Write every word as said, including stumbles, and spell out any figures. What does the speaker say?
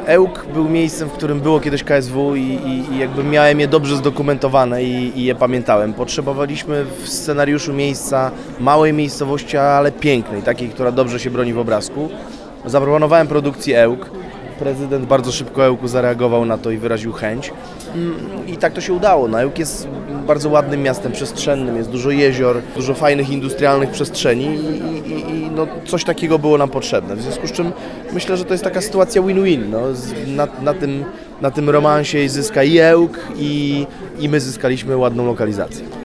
Ełk był miejscem, w którym było kiedyś K S W i, i, i jakby miałem je dobrze zdokumentowane i, i je pamiętałem. Potrzebowaliśmy w scenariuszu miejsca, małej miejscowości, ale pięknej, takiej, która dobrze się broni w obrazku. Zaproponowałem produkcję Ełk. Prezydent bardzo szybko Ełku zareagował na to i wyraził chęć. I tak to się udało. No, Ełk jest bardzo ładnym miastem przestrzennym, jest dużo jezior, dużo fajnych industrialnych przestrzeni i, i, i no, coś takiego było nam potrzebne. W związku z czym myślę, że to jest taka sytuacja win-win. No, na, na, tym, na tym romansie zyska i Ełk i, i my zyskaliśmy ładną lokalizację.